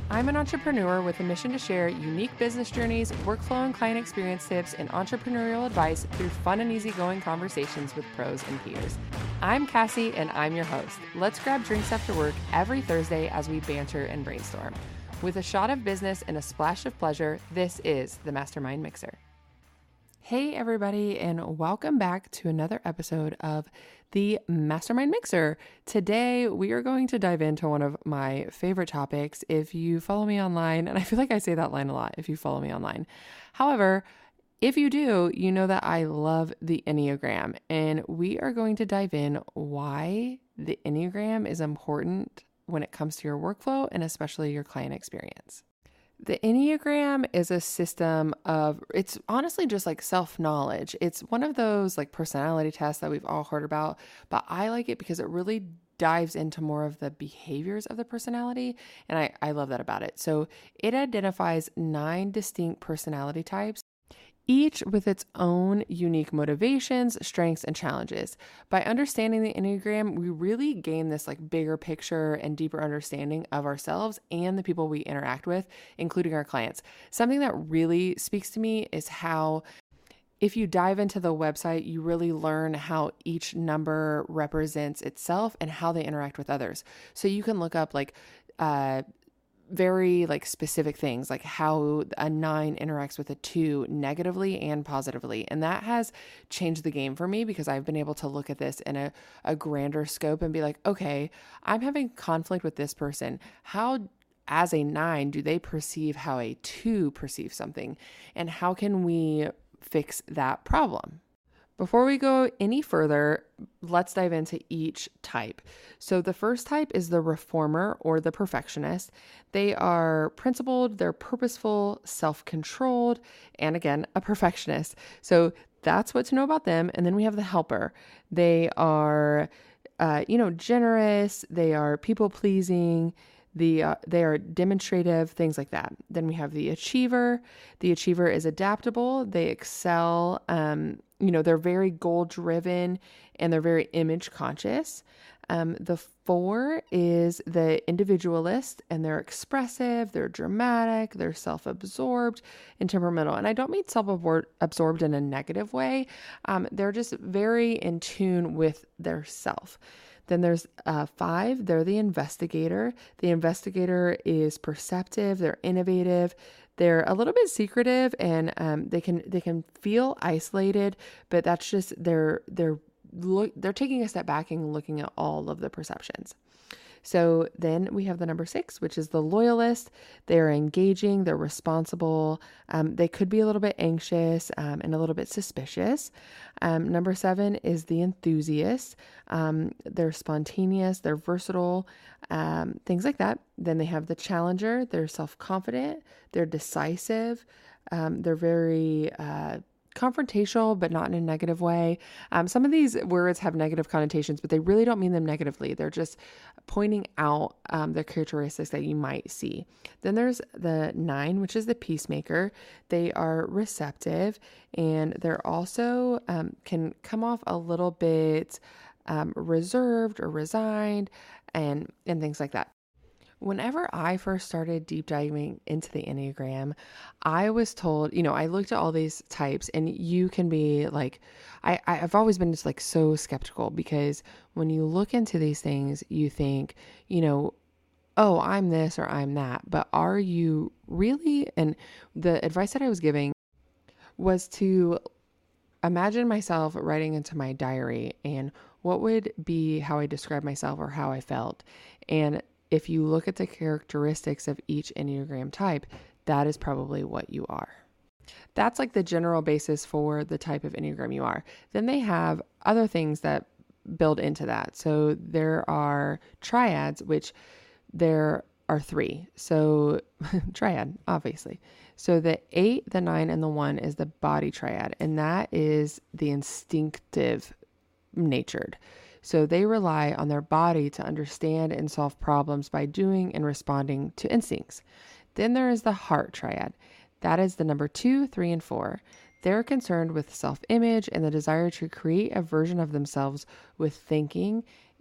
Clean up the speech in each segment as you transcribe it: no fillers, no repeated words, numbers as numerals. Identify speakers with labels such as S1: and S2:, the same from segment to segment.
S1: I'm an entrepreneur with a mission to share unique business journeys, workflow and client experience tips, and entrepreneurial advice through fun and easygoing conversations with pros and peers. I'm Cassie, and I'm your host. Let's grab drinks after work every Thursday as we banter and brainstorm. With a shot of business and a splash of pleasure, this is the Mastermind Mixer. Hey everybody, and welcome back to another episode of the Mastermind Mixer. Today we are going to dive into one of my favorite topics. If you follow me online, and I feel like I say that line a lot, if you follow me online. However, if you do, you know that I love the Enneagram, and we are going to dive in why the Enneagram is important when it comes to your workflow and especially your client experience. The Enneagram is a system of, it's honestly just like self-knowledge. It's one of those like personality tests that we've all heard about, but I like it because it really dives into more of the behaviors of the personality. And I love that about it. So it identifies 9 distinct personality types, each with its own unique motivations, strengths, and challenges. By understanding the Enneagram, we really gain this like bigger picture and deeper understanding of ourselves and the people we interact with, including our clients. Something that really speaks to me is how if you dive into the website, you really learn how each number represents itself and how they interact with others. So you can look up like very like specific things, like how a 9 interacts with a 2 negatively and positively. And that has changed the game for me because I've been able to look at this in a grander scope and be like, okay, I'm having conflict with this person. How, as a 9, do they perceive how a 2 perceives something? And how can we fix that problem? Before we go any further, let's dive into each type. So the first type is the reformer or the perfectionist. They are principled, they're purposeful, self-controlled, and again, a perfectionist. So that's what to know about them. And then we have the helper. They are, generous. They are people-pleasing. They are demonstrative, things like that. Then we have the achiever. The achiever is adaptable. They excel. They're very goal driven and they're very image conscious. The 4 is the individualist, and they're expressive, they're dramatic, they're self-absorbed and temperamental. And I don't mean self-absorbed in a negative way. They're just very in tune with their self. Then there's 5, they're the investigator. The investigator is perceptive, they're innovative, they're a little bit secretive, and they can feel isolated, but that's just they're taking a step back and looking at all of the perceptions. So then we have the number 6, which is the loyalist. They're engaging, they're responsible. They could be a little bit anxious and a little bit suspicious. Number 7 is the enthusiast. They're spontaneous, they're versatile, things like that. Then they have the challenger. They're self-confident, they're decisive, they're very confrontational, but not in a negative way. Some of these words have negative connotations, but they really don't mean them negatively. They're just pointing out the characteristics that you might see. Then there's the 9, which is the peacemaker. They are receptive, and they're also can come off a little bit reserved or resigned and things like that. Whenever I first started deep diving into the Enneagram, I was told, I looked at all these types, and you can be like, I've always been just like so skeptical, because when you look into these things, you think, oh, I'm this or I'm that, but are you really? And the advice that I was giving was to imagine myself writing into my diary and what would be how I describe myself or how I felt. And if you look at the characteristics of each Enneagram type, that is probably what you are. That's like the general basis for the type of Enneagram you are. Then they have other things that build into that. So there are triads, which there are 3. So triad, obviously. So the 8, the 9, and the 1 is the body triad, and that is the instinctive natured. So they rely on their body to understand and solve problems by doing and responding to instincts. Then there is the heart triad. That is the number 2, 3, and 4. They're concerned with self-image and the desire to create a version of themselves with thinking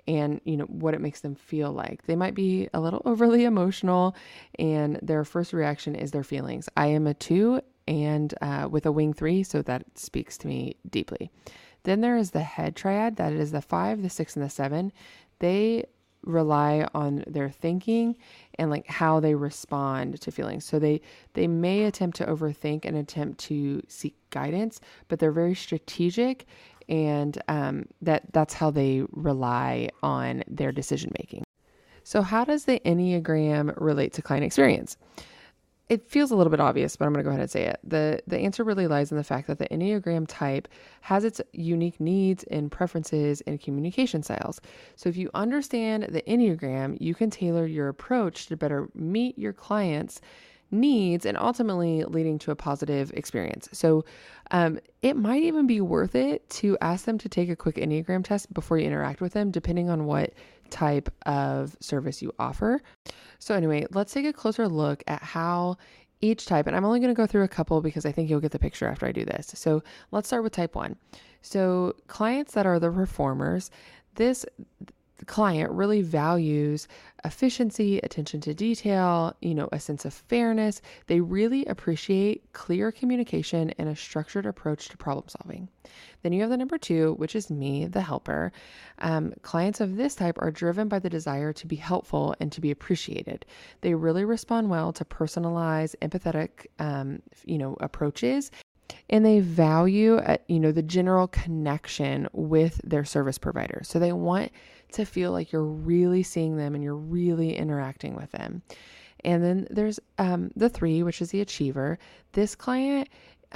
S1: and, what it makes them feel like. They might be a little overly emotional, and their first reaction is their feelings. I am a 2 and with a wing 3, so that speaks to me deeply. Then there is the head triad. That is the 5, the 6, and the 7. They rely on their thinking and like how they respond to feelings. So they may attempt to overthink and attempt to seek guidance, but they're very strategic, and that's how they rely on their decision making. So how does the Enneagram relate to client experience? It feels a little bit obvious, but I'm going to go ahead and say it. The answer really lies in the fact that the Enneagram type has its unique needs and preferences and communication styles. So if you understand the Enneagram, you can tailor your approach to better meet your clients' needs and ultimately leading to a positive experience. So it might even be worth it to ask them to take a quick Enneagram test before you interact with them, depending on what type of service you offer. So anyway, let's take a closer look at how each type, and I'm only going to go through a couple because I think you'll get the picture after I do this. So let's start with type 1. So clients that are the reformers, this client really values efficiency, attention to detail, a sense of fairness. They really appreciate clear communication and a structured approach to problem solving. Then you have the number 2, which is me, the helper. Clients of this type are driven by the desire to be helpful and to be appreciated. They really respond well to personalized, empathetic, approaches. And they value, the general connection with their service provider. So they want to feel like you're really seeing them and you're really interacting with them. And then there's the 3, which is the achiever. This client,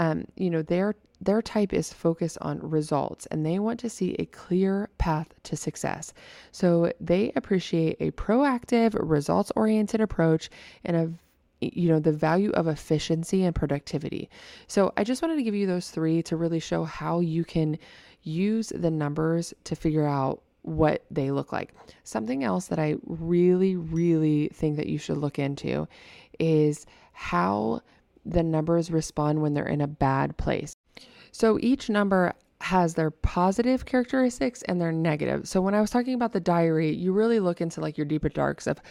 S1: their type is focused on results, and they want to see a clear path to success. So they appreciate a proactive, results-oriented approach and the value of efficiency and productivity. So I just wanted to give you those 3 to really show how you can use the numbers to figure out what they look like. Something else that I really, really think that you should look into is how the numbers respond when they're in a bad place. So each number has their positive characteristics and their negative. So when I was talking about the diary, you really look into like your deepest darks of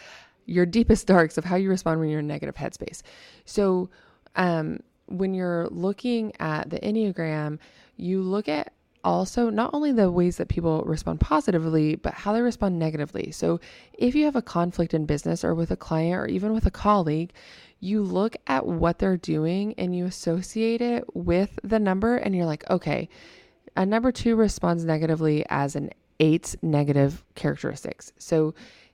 S1: how you respond when you're in negative headspace. So when you're looking at the Enneagram, you look at also not only the ways that people respond positively, but how they respond negatively. So if you have a conflict in business or with a client or even with a colleague, you look at what they're doing and you associate it with the number, and you're like, okay, a number 2 responds negatively as an 8's negative characteristics. So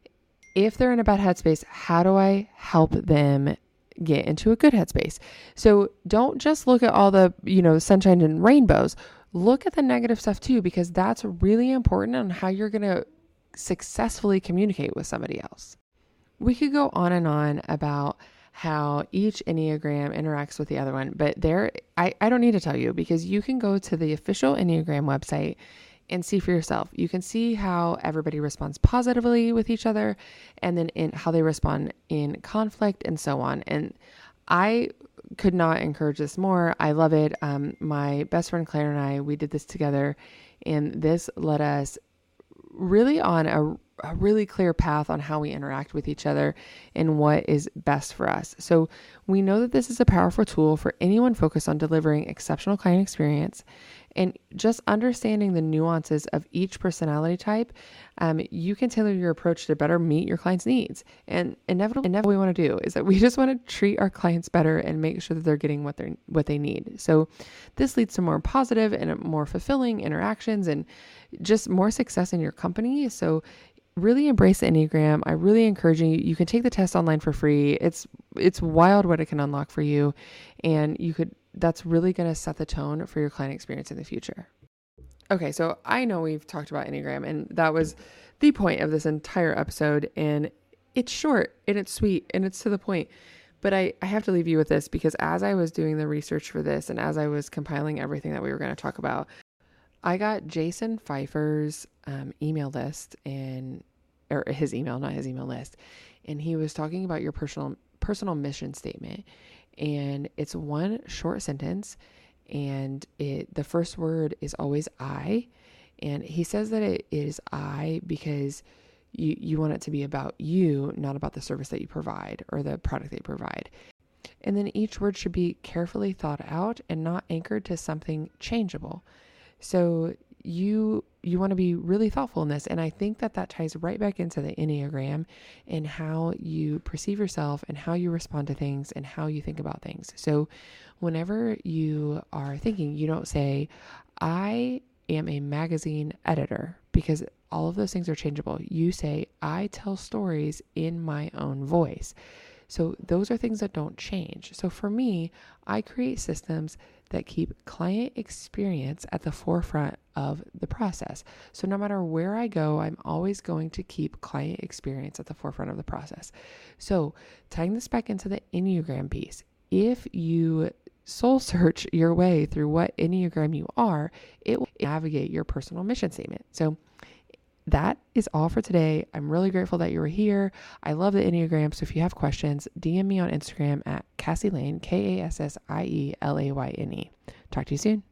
S1: if they're in a bad headspace, how do I help them get into a good headspace? So don't just look at all the, sunshine and rainbows. Look at the negative stuff too, because that's really important on how you're going to successfully communicate with somebody else. We could go on and on about how each Enneagram interacts with the other one, but I don't need to tell you, because you can go to the official Enneagram website and see for yourself. You can see how everybody responds positively with each other, and then in how they respond in conflict and so on. And I could not encourage this more. I love it. My best friend Claire and I, we did this together, and this led us really on a really clear path on how we interact with each other and what is best for us. So we know that this is a powerful tool for anyone focused on delivering exceptional client experience, and just understanding the nuances of each personality type. You can tailor your approach to better meet your client's needs. And inevitably what we want to do is that we just want to treat our clients better and make sure that they're getting what they need. So this leads to more positive and more fulfilling interactions and just more success in your company. So really embrace the Enneagram. I really encourage you. You can take the test online for free. It's wild what it can unlock for you. And that's really going to set the tone for your client experience in the future. Okay, so I know we've talked about Enneagram, and that was the point of this entire episode. And it's short and it's sweet and it's to the point. But I have to leave you with this, because as I was doing the research for this and as I was compiling everything that we were going to talk about, I got Jason Pfeiffer's email list, or his email, not his email list. And he was talking about your personal mission statement. And it's one short sentence, and the first word is always I. And he says that it is I because you want it to be about you, not about the service that you provide or the product that you provide. And then each word should be carefully thought out and not anchored to something changeable. So you want to be really thoughtful in this. And I think that ties right back into the Enneagram and how you perceive yourself and how you respond to things and how you think about things. So whenever you are thinking, you don't say, I am a magazine editor, because all of those things are changeable. You say, I tell stories in my own voice. So those are things that don't change. So for me, I create systems that keep client experience at the forefront of the process. So no matter where I go, I'm always going to keep client experience at the forefront of the process. So tying this back into the Enneagram piece, if you soul search your way through what Enneagram you are, it will navigate your personal mission statement. So that is all for today. I'm really grateful that you were here. I love the Enneagram. So if you have questions, DM me on Instagram at Cassie Lane, KassieLayne. Talk to you soon.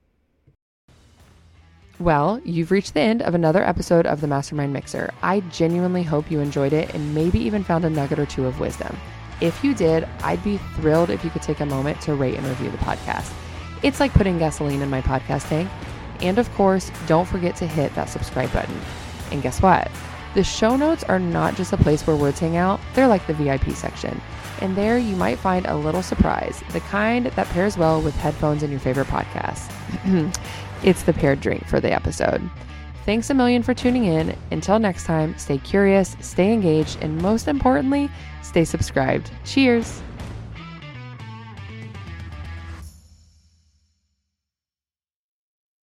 S1: Well, you've reached the end of another episode of the Mastermind Mixer. I genuinely hope you enjoyed it and maybe even found a nugget or two of wisdom. If you did, I'd be thrilled if you could take a moment to rate and review the podcast. It's like putting gasoline in my podcast tank. And of course, don't forget to hit that subscribe button. And guess what? The show notes are not just a place where words hang out. They're like the VIP section. And there you might find a little surprise, the kind that pairs well with headphones and your favorite podcast. It's the paired drink for the episode. Thanks a million for tuning in. Until next time, stay curious, stay engaged, and most importantly, stay subscribed. Cheers.